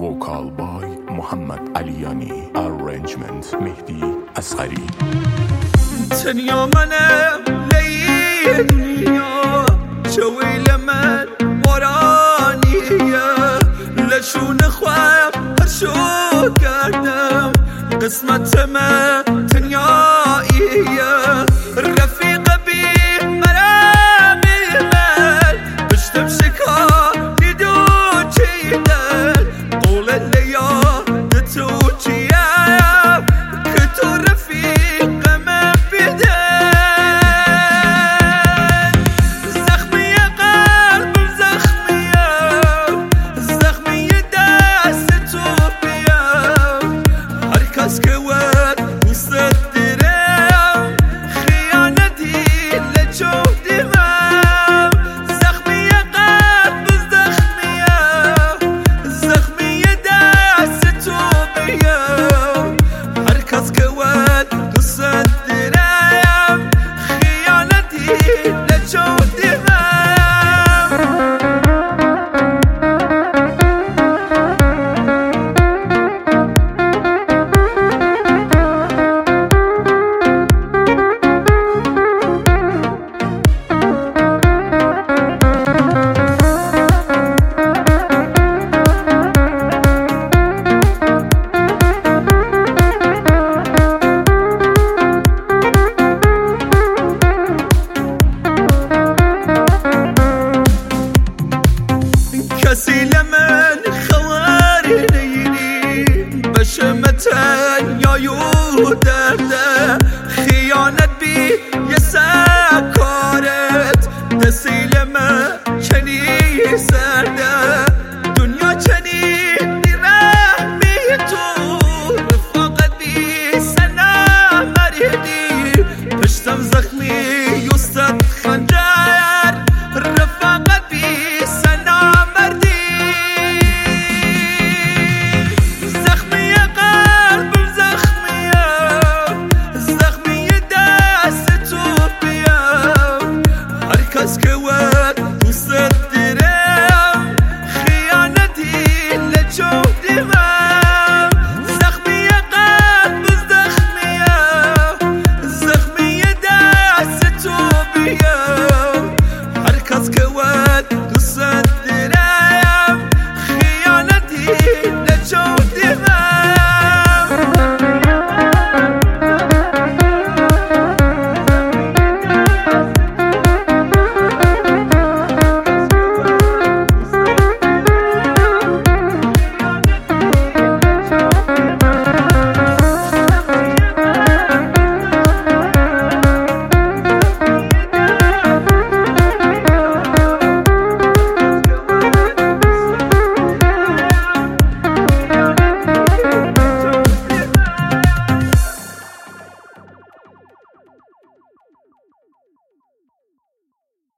وکال بای محمد علیانی، arrangement مهدی اصغری. تنیا منم لی دنیا جویل من ورانیه لشون خواه هرشو کردم قسمت من تنیاییه رفیق بی مرمی من پشتم شکاری دو چیدن قول لیاد تو چیه که تو رفیق من بیدن زخمی قلبم زخمی دست تو بیم هر کس که ود مصدرم خیانتی لجهدی من زخمی قلبم زخمی دست تو بیم هر کس که ود مصدرم خیانتی لجهدی من کسی لمن خواری نیری بشمتن یا یو درده خیانت بی یه سر